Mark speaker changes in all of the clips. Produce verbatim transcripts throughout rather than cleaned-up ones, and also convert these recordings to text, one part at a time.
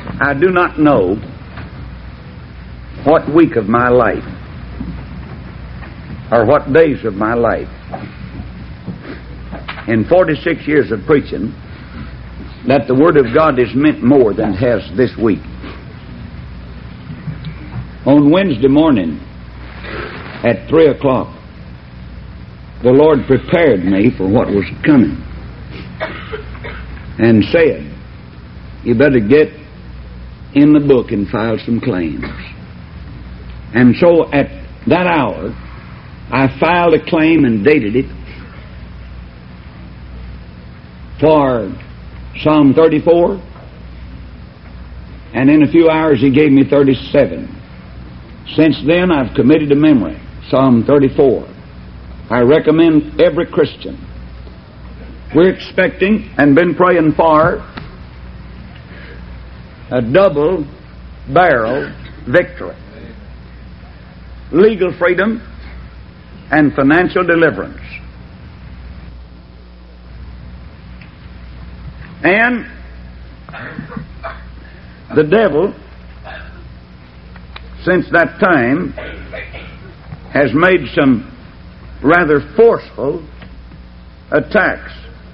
Speaker 1: I do not know what week of my life or what days of my life in forty-six years of preaching that the Word of God is meant more than it has this week. On Wednesday morning at three o'clock, the Lord prepared me for what was coming and said, you better get in the book and file some claims. And so at that hour, I filed a claim and dated it for Psalm thirty-four, and in a few hours he gave me thirty-seven. Since then I've committed to memory Psalm thirty-four. I recommend every Christian. We're expecting and been praying for a double barrel victory. Legal freedom and financial deliverance. And the devil, since that time, has made some rather forceful attacks.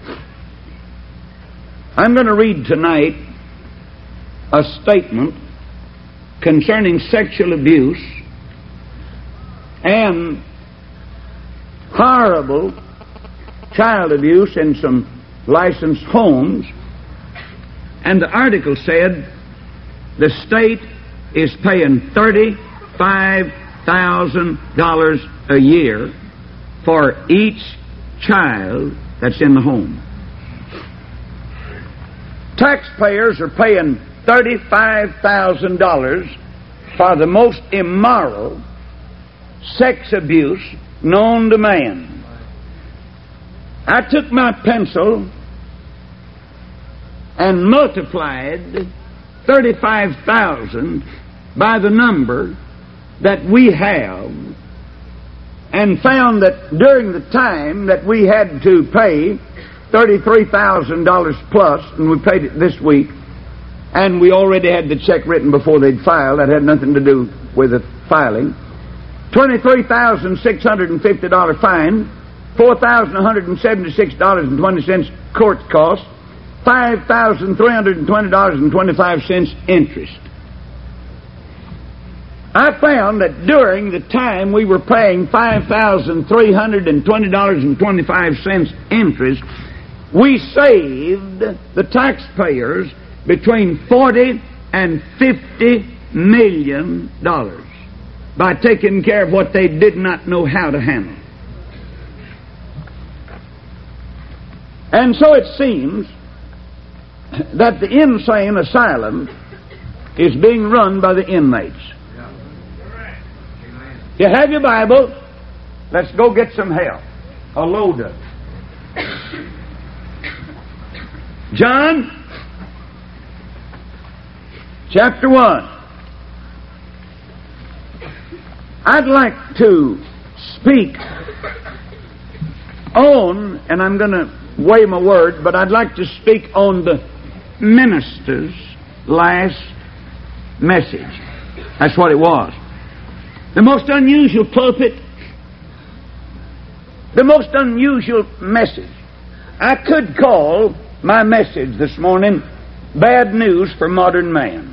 Speaker 1: I'm going to read tonight a statement concerning sexual abuse and horrible child abuse in some licensed homes. And the article said the state is paying thirty-five thousand dollars a year for each child that's in the home. Taxpayers are paying thirty-five thousand dollars for the most immoral sex abuse known to man. I took my pencil and multiplied thirty-five thousand by the number that we have, and found that during the time that we had to pay thirty-three thousand dollars plus, and we paid it this week, and we already had the check written before they'd filed. That had nothing to do with the filing. twenty-three thousand six hundred fifty dollars fine, four thousand one hundred seventy-six dollars and twenty cents court cost, five thousand three hundred twenty dollars and twenty-five cents interest. I found that during the time we were paying five thousand three hundred twenty dollars and twenty-five cents interest, we saved the taxpayers between forty and fifty million dollars by taking care of what they did not know how to handle. And so it seems that the insane asylum is being run by the inmates. You have your Bible. Let's go get some help. A load of it. John chapter one. I'd like to speak on, and I'm going to weigh my word, but I'd like to speak on the minister's last message. That's what it was. The most unusual pulpit, the most unusual message. I could call my message this morning Bad News for Modern Man.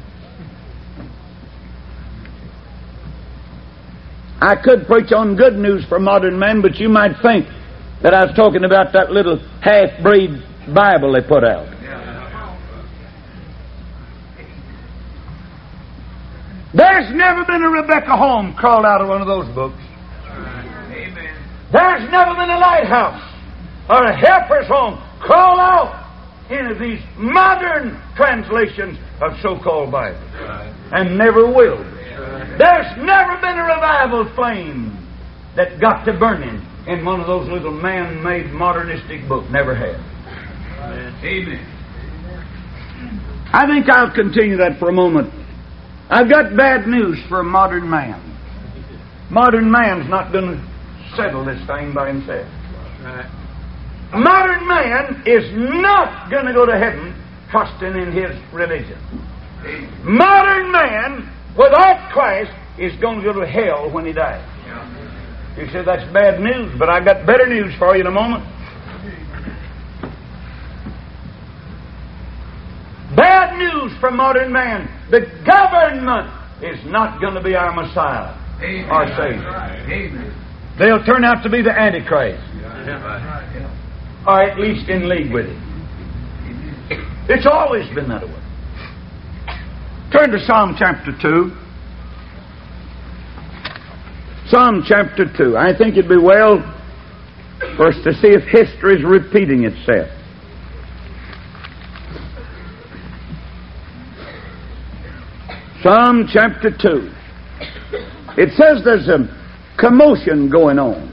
Speaker 1: I could preach on good news for modern man, but you might think that I was talking about that little half-breed Bible they put out. There's never been a Rebecca Holmes crawled out of one of those books. Amen. There's never been a lighthouse or a helper's home crawl out any of these modern translations of so-called Bibles. And never will. There's never been a revival flame that got to burning in one of those little man-made modernistic books. Never have. Amen. I think I'll continue that for a moment. I've got bad news for a modern man. Modern man's not going to settle this thing by himself. A modern man is not going to go to heaven trusting in his religion. Modern man without Christ is going to go to hell when he dies. You say that's bad news, but I got better news for you in a moment. Bad news for modern man. The government is not going to be our Messiah, Amen. Our Savior. Amen. They'll turn out to be the Antichrist, or at least in league with him. It's always been that way. Turn to Psalm chapter two. Psalm chapter two. I think it'd be well for us to see if history is repeating itself. Psalm chapter two. It says there's a commotion going on.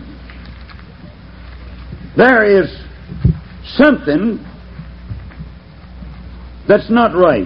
Speaker 1: There is something that's not right.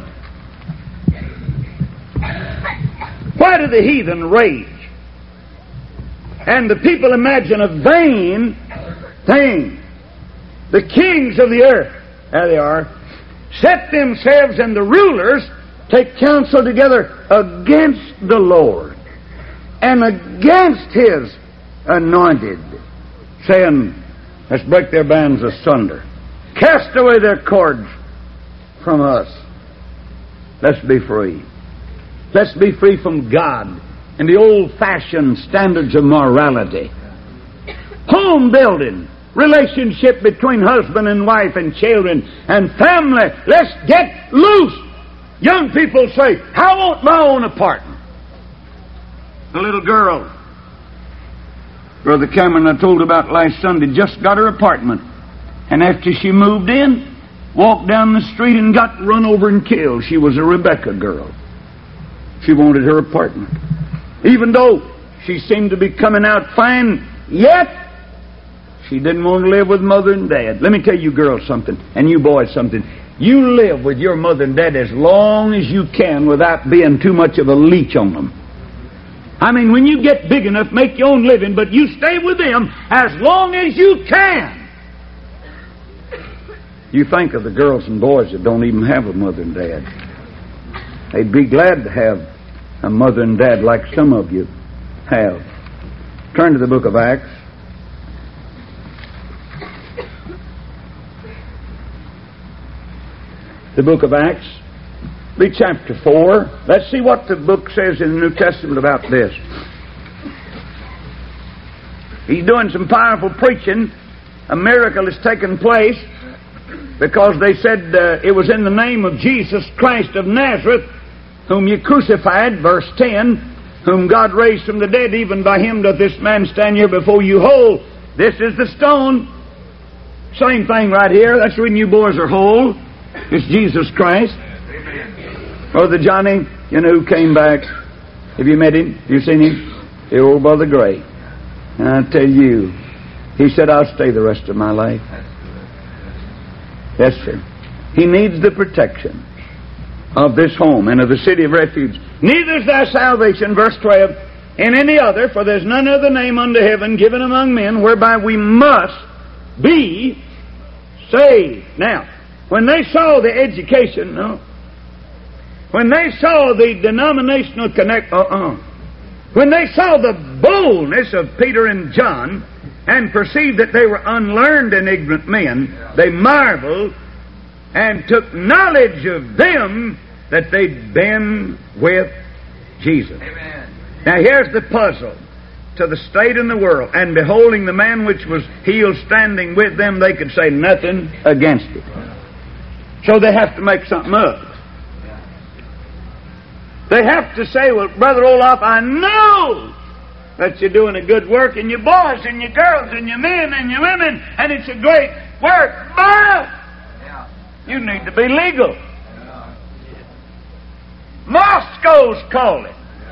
Speaker 1: Why do the heathen rage? And the people imagine a vain thing. The kings of the earth, there they are, set themselves, and the rulers take counsel together against the Lord and against His anointed, saying, let's break their bands asunder. Cast away their cords from us. Let's be free. Let's be free from God and the old-fashioned standards of morality. Home building, relationship between husband and wife and children and family. Let's get loose. Young people say, I want my own apartment. A little girl, Brother Cameron I told about last Sunday, just got her apartment. And after she moved in, walked down the street and got run over and killed. She was a Rebecca girl. She wanted her apartment. Even though she seemed to be coming out fine, yet she didn't want to live with mother and dad. Let me tell you girls something, and you boys something. You live with your mother and dad as long as you can without being too much of a leech on them. I mean, when you get big enough, make your own living, but you stay with them as long as you can. You think of the girls and boys that don't even have a mother and dad. They'd be glad to have a mother and dad like some of you have. Turn to the book of Acts. The book of Acts, read chapter four. Let's see what the book says in the New Testament about this. He's doing some powerful preaching. A miracle has taken place because they said uh, it was in the name of Jesus Christ of Nazareth, whom you crucified, verse ten, whom God raised from the dead, even by him doth this man stand here before you whole. This is the stone. Same thing right here. That's when you boys are whole. It's Jesus Christ. Amen. Brother Johnny, you know who came back? Have you met him? Have you seen him? The old Brother Gray. And I tell you, he said, I'll stay the rest of my life. Yes, sir. He needs the protection of this home and of the city of refuge. Neither is there salvation, verse twelve, in any other, for there's none other name under heaven given among men whereby we must be saved. Now, when they saw the education, no, when they saw the denominational connect, uh-uh, when they saw the boldness of Peter and John and perceived that they were unlearned and ignorant men, they marveled and took knowledge of them that they'd been with Jesus. Amen. Now here's the puzzle to the state in the world. And beholding the man which was healed standing with them, they could say nothing against it. So they have to make something up. They have to say, well, Brother Olaf, I know that you're doing a good work, and your boys and your girls and your men and your women, and it's a great work, but you need to be legal. Moscow's calling.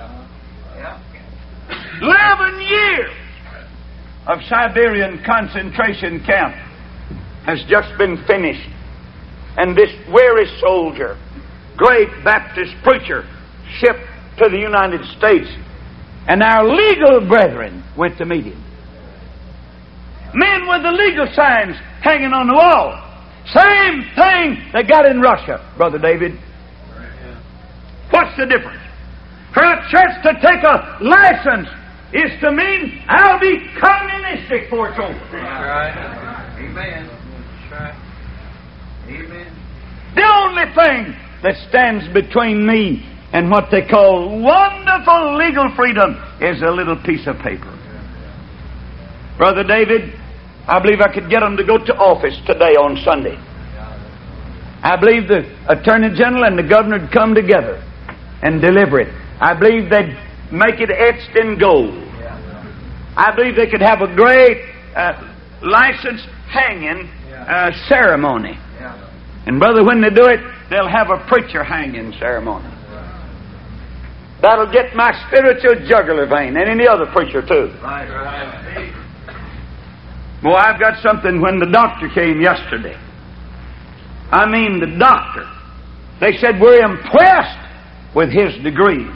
Speaker 1: Eleven years of Siberian concentration camp has just been finished. And this weary soldier, great Baptist preacher, shipped to the United States. And our legal brethren went to meet him. Men with the legal signs hanging on the wall. Same thing they got in Russia, Brother David. What's the difference? For a church to take a license is to mean I'll be communistic before it's over.
Speaker 2: That's right. Amen. That's right. Amen.
Speaker 1: The only thing that stands between me and what they call wonderful legal freedom is a little piece of paper. Brother David, I believe I could get them to go to office today on Sunday. I believe the Attorney General and the Governor would come together and deliver it. I believe they'd make it etched in gold. I believe they could have a great uh, license hanging uh, ceremony. And brother, when they do it, they'll have a preacher hanging ceremony. That'll get my spiritual jugular vein, and any other preacher too.
Speaker 2: Right, right.
Speaker 1: Well, I've got something when the doctor came yesterday. I mean the doctor. They said we're impressed with his degrees.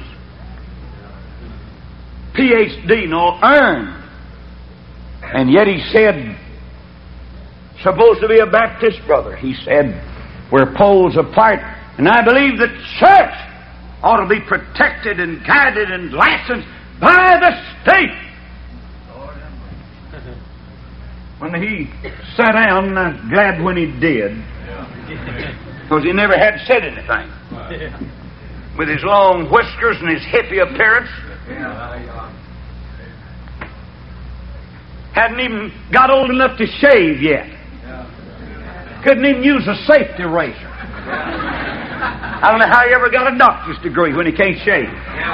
Speaker 1: P H D, no, earned. And yet he said, supposed to be a Baptist brother. He said, we're poles apart. And I believe the church ought to be protected and guided and licensed by the state. When he sat down, I was glad when he did, because he never had said anything. With his long whiskers and his hippie appearance, hadn't even got old enough to shave yet. Couldn't even use a safety razor. I don't know how he ever got a doctor's degree when he can't shave.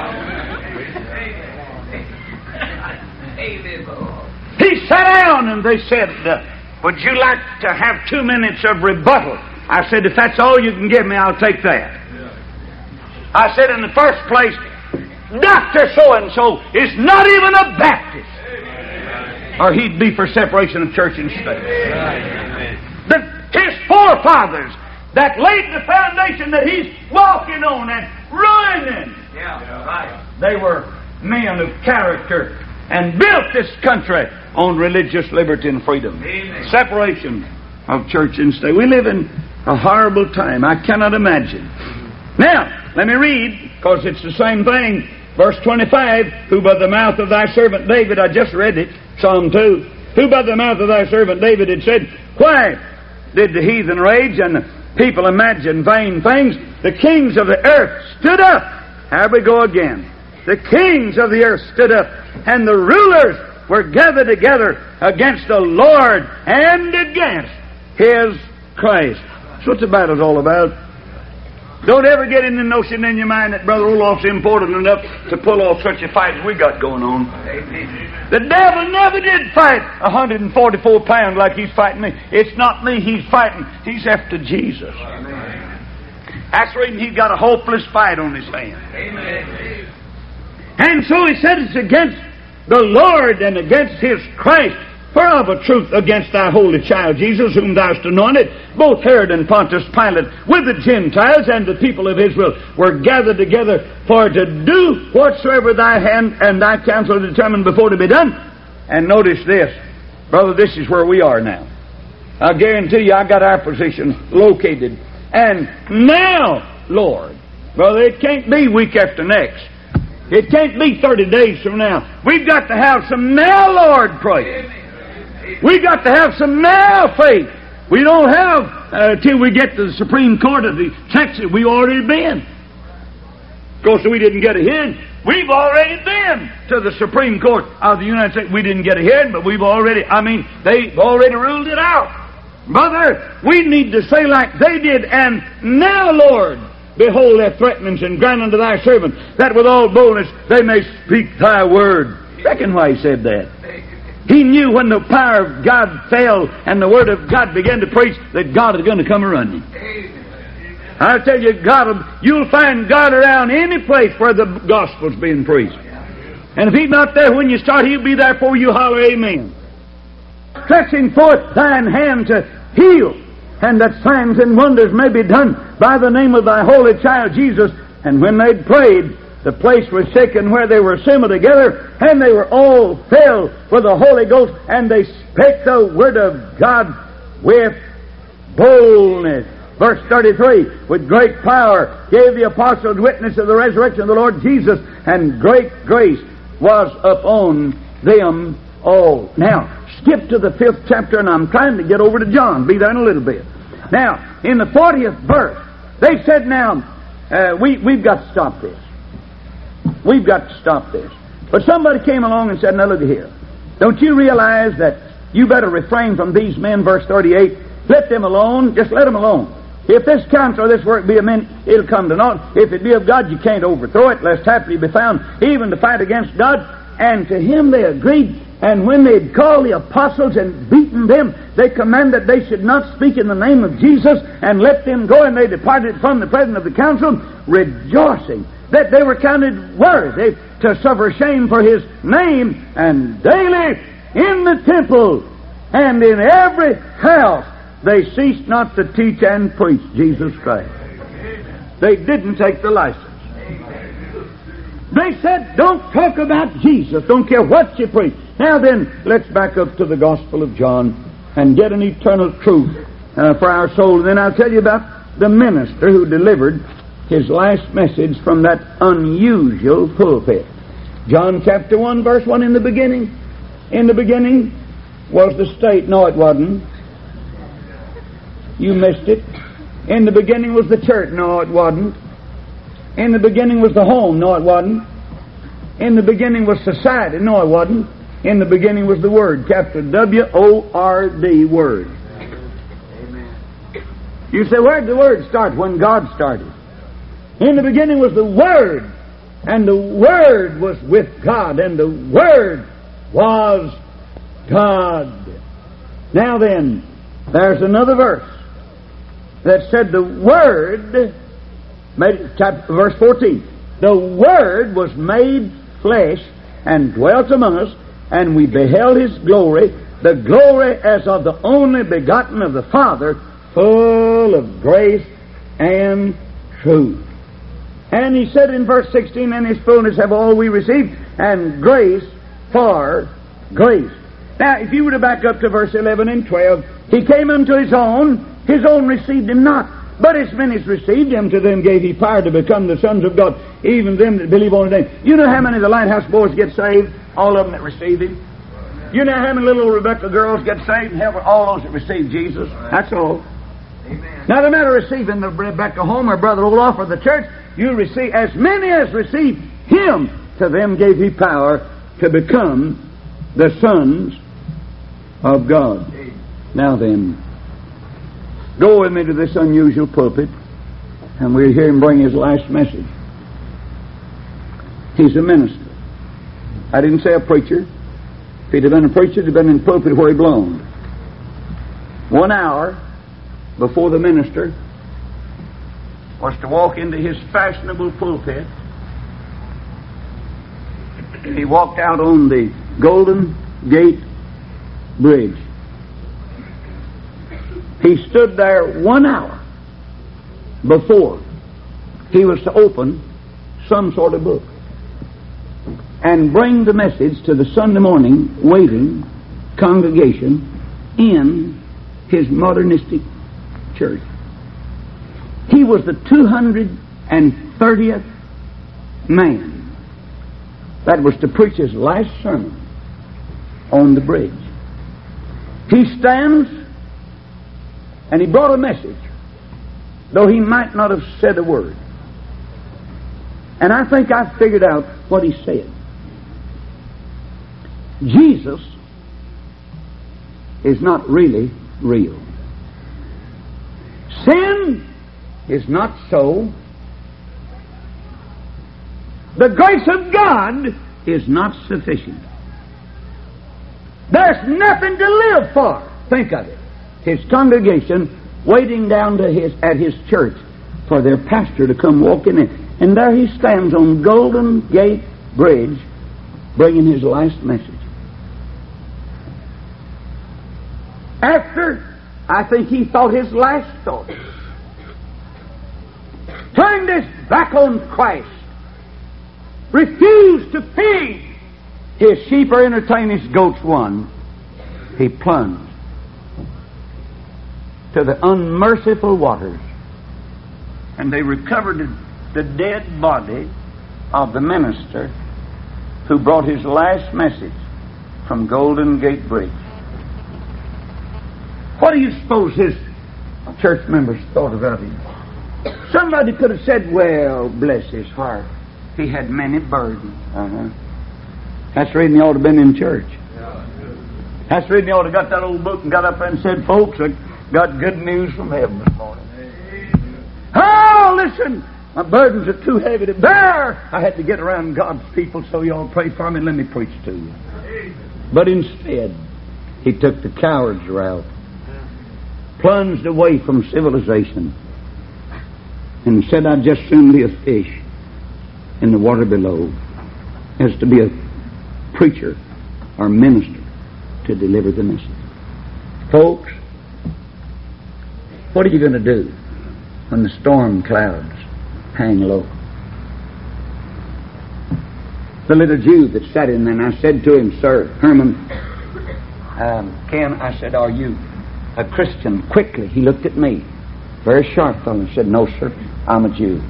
Speaker 1: He sat down and they said, uh, would you like to have two minutes of rebuttal? I said, if that's all you can give me, I'll take that. I said, in the first place, Doctor So-and-so is not even a Baptist. Or he'd be for separation of church and state. The, his forefathers that laid the foundation that he's walking on and ruining. They were men of character and built this country on religious liberty and freedom. Amen. Separation of church and state. We live in a horrible time. I cannot imagine. Now, let me read, because it's the same thing. Verse twenty-five, who by the mouth of thy servant David, I just read it, Psalm two, who by the mouth of thy servant David had said, why did the heathen rage and the people imagine vain things? The kings of the earth stood up. Here we go again. The kings of the earth stood up, and the rulers were gathered together against the Lord and against His Christ. That's what the battle's all about. Don't ever get in the notion in your mind that Brother Olof's important enough to pull off such a fight as we got going on. The devil never did fight one hundred forty-four pounds like he's fighting me. It's not me he's fighting. He's after Jesus. That's the reason he's got a hopeless fight on his hands. And so he said it's against the Lord and against His Christ. For of a truth against thy holy child Jesus, whom thou hast anointed, both Herod and Pontius Pilate, with the Gentiles and the people of Israel, were gathered together for to do whatsoever thy hand and thy counsel determined before to be done. And notice this, brother, this is where we are now. I guarantee you I got our position located. And now, Lord, brother, it can't be week after next. It can't be thirty days from now. We've got to have some now, Lord, praise. We've got to have some now faith. We don't have uh, till we get to the Supreme Court of the Texas. We've already been. Of course, we didn't get a hearing. We've already been to the Supreme Court of the United States. We didn't get a hearing, but we've already, I mean, they've already ruled it out. Brother, we need to say like they did, and now, Lord, behold their threatenings, and grant unto thy servant that with all boldness they may speak thy word. Reckon why he said that. He knew when the power of God fell and the word of God began to preach that God is going to come around him. I tell you, God, you'll find God around any place where the gospel's being preached. And if He's not there when you start, He'll be there for you. Holler, amen. Stretching forth thine hand to heal, and that signs and wonders may be done by the name of thy holy child Jesus. And when they'd prayed, the place was shaken where they were assembled together, and they were all filled with the Holy Ghost, and they spake the word of God with boldness. Verse thirty-three, with great power gave the apostles witness of the resurrection of the Lord Jesus, and great grace was upon them all. Now, skip to the fifth chapter, and I'm trying to get over to John. Be there in a little bit. Now, in the fortieth verse, they said, now, uh, we, we've got to stop this. We've got to stop this. But somebody came along and said, now look here. Don't you realize that you better refrain from these men, verse thirty-eight. Let them alone. Just let them alone. If this counsel or this work be of men, it'll come to naught. If it be of God, you can't overthrow it, lest haply be found even to fight against God. And to him they agreed. And when they'd called the apostles and beaten them, they commanded they should not speak in the name of Jesus, and let them go. And they departed from the presence of the council, rejoicing that they were counted worthy to suffer shame for his name. And daily in the temple and in every house they ceased not to teach and preach Jesus Christ. They didn't take the license. They said, don't talk about Jesus. Don't care what you preach. Now then, let's back up to the Gospel of John and get an eternal truth uh, for our soul. And then I'll tell you about the minister who delivered his last message from that unusual pulpit. John chapter one, verse one, in the beginning. In the beginning was the state. No, it wasn't. You missed it. In the beginning was the church. No, it wasn't. In the beginning was the home. No, it wasn't. In the beginning was society. No, it wasn't. In the beginning was the Word. Capital W O R D, Word. Amen. You say, where did the Word start? When God started. In the beginning was the Word, and the Word was with God, and the Word was God. Now then, there's another verse that said the Word, made, chapter, verse fourteen, the Word was made flesh and dwelt among us, and we beheld His glory, the glory as of the only begotten of the Father, full of grace and truth. And he said in verse sixteen, in His fullness have all we received, and grace for grace. Now, if you were to back up to verse eleven and twelve, He came unto His own, His own received Him not. But as many as received Him, to them gave He power to become the sons of God, even them that believe on His name. You know how many of the lighthouse boys get saved? All of them that received Him. You know how many little Rebecca girls get saved? And all those that received Jesus. That's all. Amen. Now, the matter of receiving the Rebecca home or Brother Olaf or the church, you receive as many as received Him, to them gave He power to become the sons of God. Now then, go with me to this unusual pulpit, and we'll hear him bring his last message. He's a minister. I didn't say a preacher. If he'd have been a preacher, he'd have been in the pulpit where he belonged. One hour before the minister was to walk into his fashionable pulpit, he walked out on the Golden Gate Bridge. He stood there one hour before he was to open some sort of book and bring the message to the Sunday morning waiting congregation in his modernistic church. He was the two hundred thirtieth man that was to preach his last sermon on the bridge. He stands and he brought a message, though he might not have said a word. And I think I figured out what he said. Jesus is not really real. Sin is not so. The grace of God is not sufficient. There's nothing to live for. Think of it. His congregation waiting down to his at his church for their pastor to come walking in. And there he stands on Golden Gate Bridge bringing his last message. After, I think he thought his last thought, turned his back on Christ, refused to feed his sheep or entertain his goats one, he plunged to the unmerciful waters and they recovered the dead body of the minister who brought his last message from Golden Gate Bridge. What do you suppose his church members thought about him? Somebody could have said, well, bless his heart, he had many burdens. Uh-huh. That's the reason he ought to have been in church. That's the reason he ought to have got that old book and got up there and said, folks, I got good news from heaven this morning. Oh, listen, my burdens are too heavy to bear. I had to get around God's people, so you all pray for me and let me preach to you. But instead, he took the coward's route, plunged away from civilization, and said, I'd just soon be a fish in the water below as to be a preacher or minister to deliver the message. Folks, what are you going to do when the storm clouds hang low? The little Jew that sat in there, and I said to him, Sir, Herman, um, Ken, I said, are you a Christian? Quickly, he looked at me, very sharp fellow, and said, no, sir, I'm a Jew.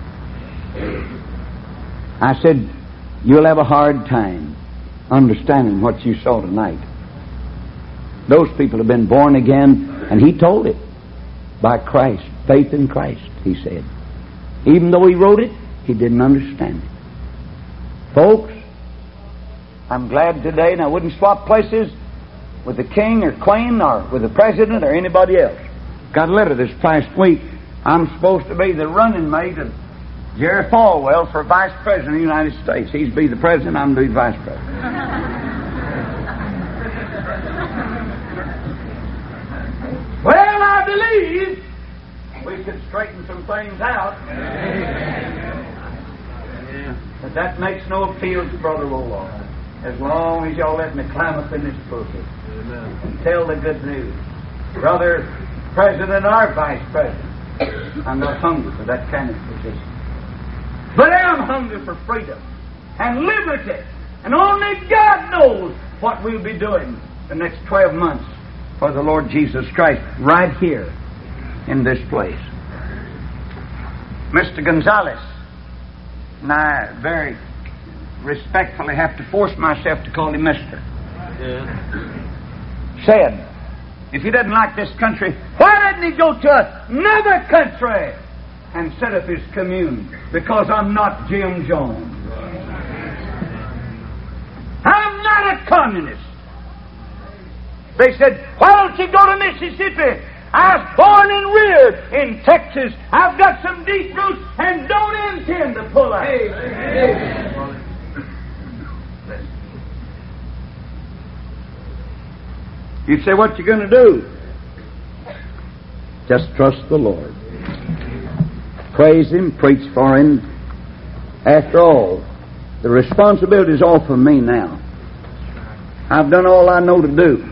Speaker 1: I said, you'll have a hard time understanding what you saw tonight. Those people have been born again, and he told it, by Christ, faith in Christ, he said. Even though he wrote it, he didn't understand it. Folks, I'm glad today, and I wouldn't swap places with the king or queen or with the president or anybody else. Got a letter this past week. I'm supposed to be the running mate of Jerry Falwell for vice president of the United States. He's be the president, I'm to be the vice president. Well, I believe we could straighten some things out. But that makes no appeal to Brother Lowell. As long as y'all let me climb up in this pulpit and tell the good news. Brother President or Vice President, I'm not hungry for that kind of position. But I am hungry for freedom and liberty. And only God knows what we'll be doing the next twelve months for the Lord Jesus Christ right here in this place. Mister Gonzalez, and I very respectfully have to force myself to call him Mister Yeah. Said, if he doesn't like this country, why didn't he go to another country and set up his commune? Because I'm not Jim Jones. I'm not a communist. They said, why don't you go to Mississippi? I was born and reared in Texas. I've got some deep roots and don't intend to pull out. Hey, hey. You say, what you going to do? Just trust the Lord. Praise Him, preach for Him. After all, the responsibility is all for me now. I've done all I know to do.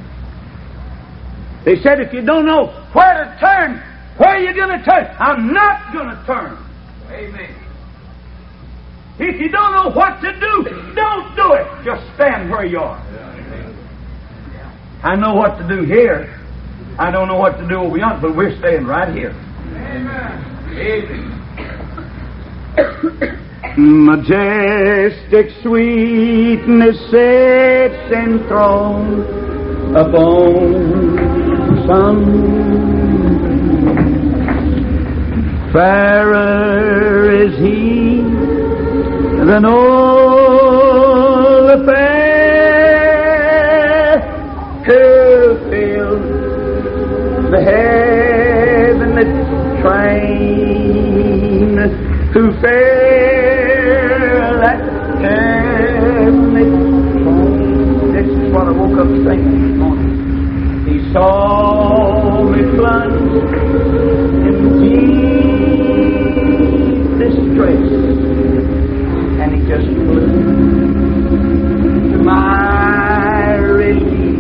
Speaker 1: They said, if you don't know where to turn, where are you going to turn? I'm not going to turn. Amen. If you don't know what to do, don't do it. Just stand where you are. I know what to do here. I don't know what to do over yonder, but we're staying right here. Amen. Majestic sweetness sits enthroned upon some fairer is He than all the fair who filled the heavenly train, who filled that heavenly train. This is what I woke up singing this morning. He saw me plunge in deep distress, and He just flew to my relief.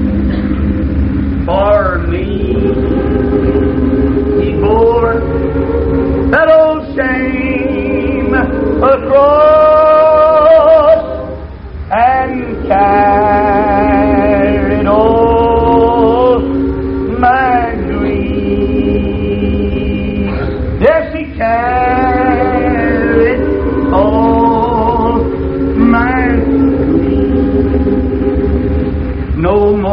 Speaker 1: For me, He bore that old shame across and carried all my grief. Yes, He carried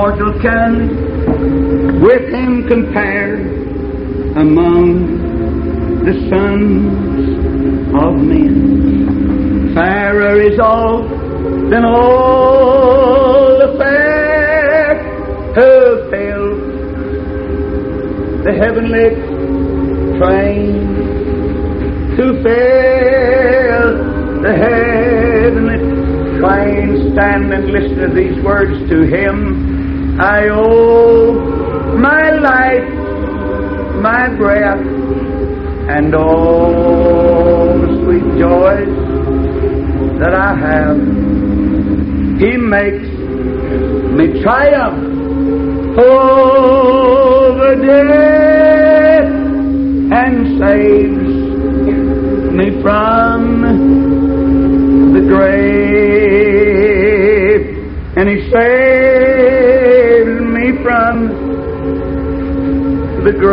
Speaker 1: mortal can with him compare among the sons of men. Fairer is all than all the fair who fill the heavenly train, to fill the heavenly train. Stand and listen to these words. To him I owe my life, my breath, and all the sweet joys that I have. He makes me triumph over death and saves me from the grave. And he saves me from the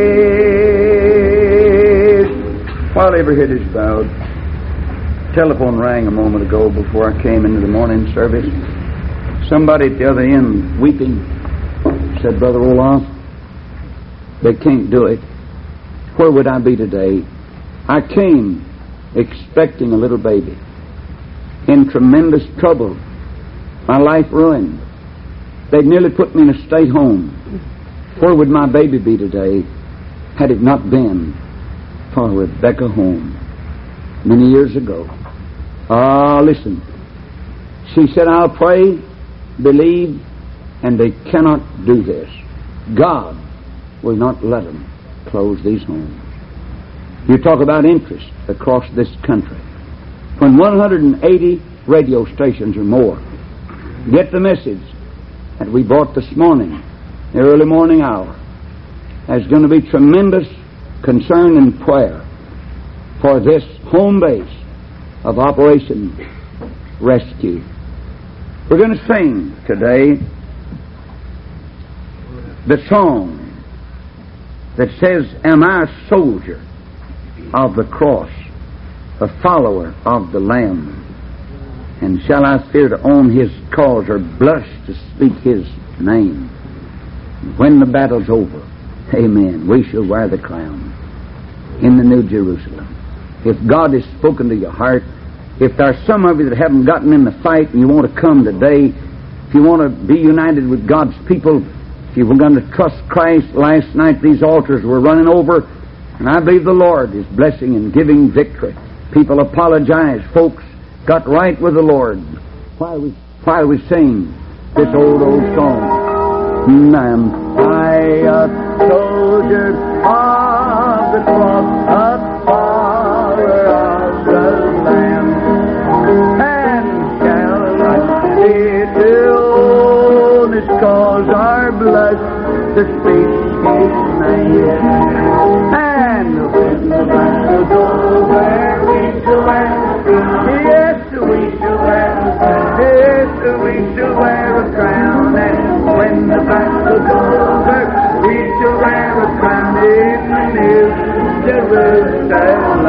Speaker 1: grave. While every head is bowed, telephone rang a moment ago before I came into the morning service. Somebody at the other end, weeping, said, Brother Olaf, they can't do it. Where would I be today? I came expecting a little baby, in tremendous trouble, my life ruined. They'd nearly put me in a state home. Where would my baby be today had it not been for Rebecca Home many years ago? Ah, listen. She said, I'll pray, believe, and they cannot do this. God will not let them close these homes. You talk about interest across this country. When one hundred eighty radio stations or more get the message that we brought this morning, the early morning hour, there's going to be tremendous concern and prayer for this home base of Operation Rescue. We're going to sing today the song that says, Am I a soldier of the cross, a follower of the Lamb? And shall I fear to own his cause or blush to speak his name? When the battle's over, amen, we shall wear the crown in the New Jerusalem. If God has spoken to your heart, if there are some of you that haven't gotten in the fight and you want to come today, if you want to be united with God's people, if you were going to trust Christ, last night these altars were running over, and I believe the Lord is blessing and giving victory. People apologize. Folks got right with the Lord. While we, while we sing this old, old song. Am I a soldier of the cross, a follower of the Lamb? And shall I fear to own his cause or blush to speak his name? And when the battle's over, we shall wear a crown. Yes, we shall wear a crown. Yes, we shall wear a crown. And when the battle's over, we shall wear a crown in the New Jerusalem.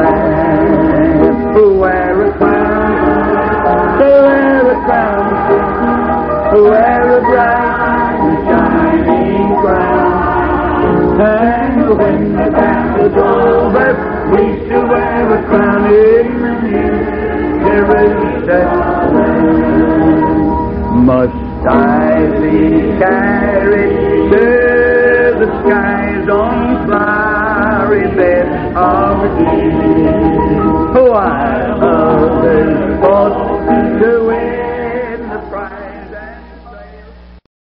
Speaker 1: Wear a crown, wear a crown, wear a bright and shining crown. And when the battle's over, we shall wear a crown in the New Jerusalem. Must I be carried to the skies on fiery beds of deep? While others fought to win